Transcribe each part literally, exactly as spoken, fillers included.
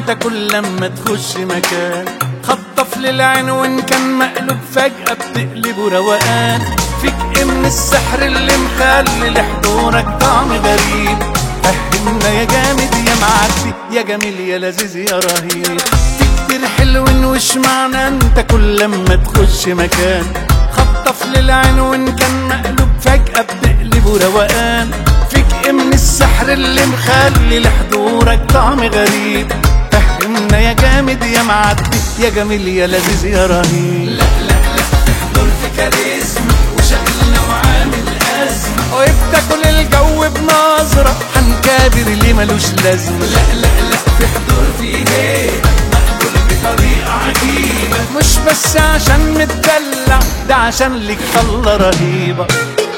انت كل لما تخش مكان خطف للعين وان كان مقلوب فجأة بتقلبه روقان. فيك ايه من السحر اللي مخلي لحضورك طعم غريب؟ فهمنا يا جامد يا معدي يا جميل يا لذيذ يا رهيب. في كتير حلوين وش معنى انت كل لما تخش مكان خطف للعين وان كان مقلوب فجأة بتقلبه روقان. فيك ايه من السحر اللي مخلي لحضورك طعم غريب؟ فهمنا يا جامد يا معدي يا جميل يا لذيذ يا رهيب. لا لا لا في حضور في كاريزما وشكلنا وعامل أزمة وبتاكل الجو بنظرة حنكابر اللي ملوش لازمة. لا لا لا في حضور في هيبة مقبول بطريقة عجيبة مش بس عشان متدلع ده عشان ليك طلة رهيبة.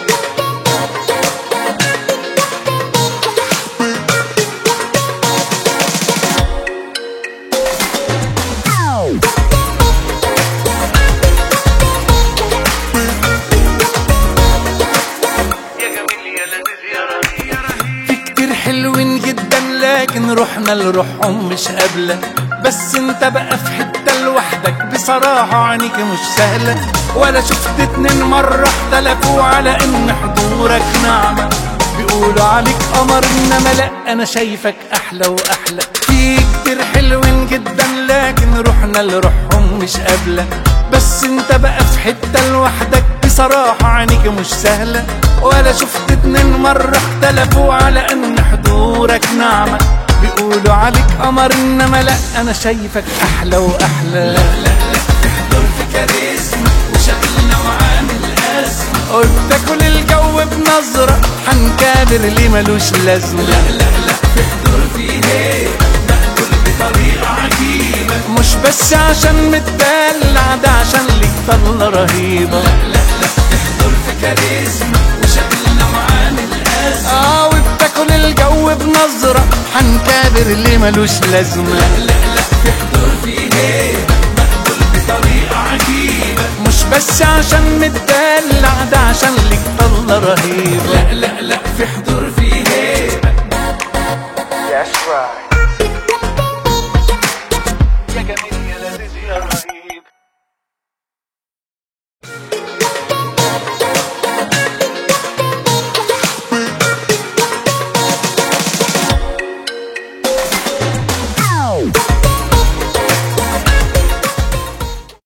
في كتير حلوين جدا لكن روحنا لروحهم مش قابلة. بس انت بقى في حتة لوحدك بصراحة عينيك مش سهلة. ولا شفت اتنين مرة اختلفوا على ان حضورك نعمة. بيقولوا عليك قمر انما لا انا شايفك احلى واحلى. في كتير حلوين جدا لكن روحنا لروحهم مش قابلة. بس انت بقى في حتة لوحدك بصراحة عينيك مش سهلة. ولا شفت اتنين مرة اختلفوا على ان حضورك نعمة. بيقولوا عليك قمر انما لا انا شايفك احلى واحلى. لا لا لا في حضور في كاريزما وشكلنا وعامل أزمة وبتاكل الجو بنظرة حنكابر اللي ملوش لازمة. لا لا لا في حضور في هيبة مقبول بطريقة عجيبة مش بس عشان متدلع ده عشان ليك طلة رهيبة. لا لا لا في حضور في كاريزما وشكلنا وعامل أزمة اه وبتاكل الجو بنظرة حنكابر اللي ملوش لازمة. لا لا لا في حضور في هيبة مقبول بطريقة عجيبة مش بس عشان متدلع ده عشان ليك طلة رهيبة. لا لا لا في حضور في هيبة. That's right.